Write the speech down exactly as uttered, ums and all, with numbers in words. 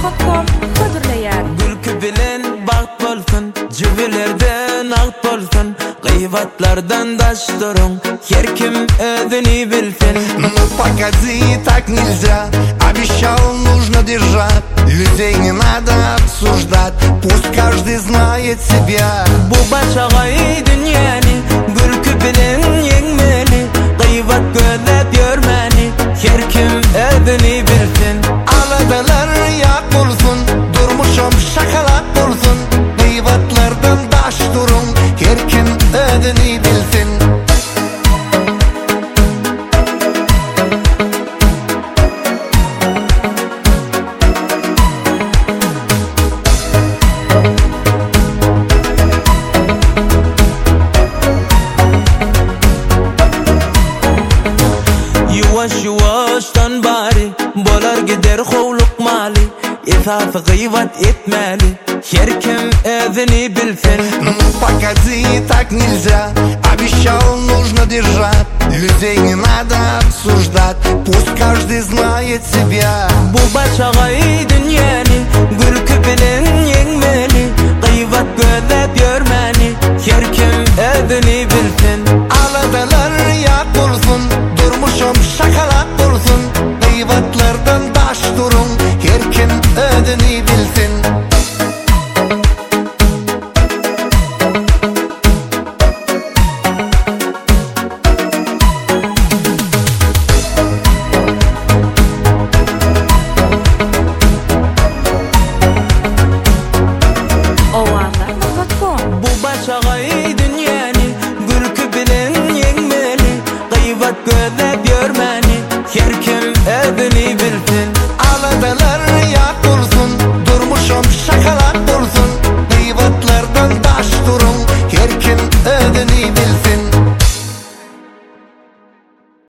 nokta com ködürleýär. Gülkü bilen baht bolsun, jübilerden agt bolsun, gıybatlardan daş durun, her kim özüni bilsin. Ну погоди, так нельзя, обещал, нужно держать. Людей не надо обсуждать, пусть каждый знает себя. Bu başagay dünyani, gülkü bilen yengmeli, gıybat gözlep görmeni, her kim özüni bilsin. Aladalar yak bulsun, durmuşum şakalak bulsun. Gıybatlardan daş durun, her kim ödünü bilsin. Yuvaş yuvaştan bari bolar gider hovluk mali, İsafı gıybat etmeli, her kim özüni bilsin. Ну погоди, так нельзя, обещал, нужно держать. Людей не надо обсуждать, пусть каждый знает себя. Bu başagay dünyani, gülkü bilen yengmeli, gıybat gözlep görmeni, her kim özüni bilsin. Aladalar yak bulsun, durmuşum şakalak bulsun. Gıybatlardan daş durun, her kim ödünü bilsin. Owanda nokta com. Bu başagay dünyani, gülkü bilen yengmeli, gıybat gözlep görmeni.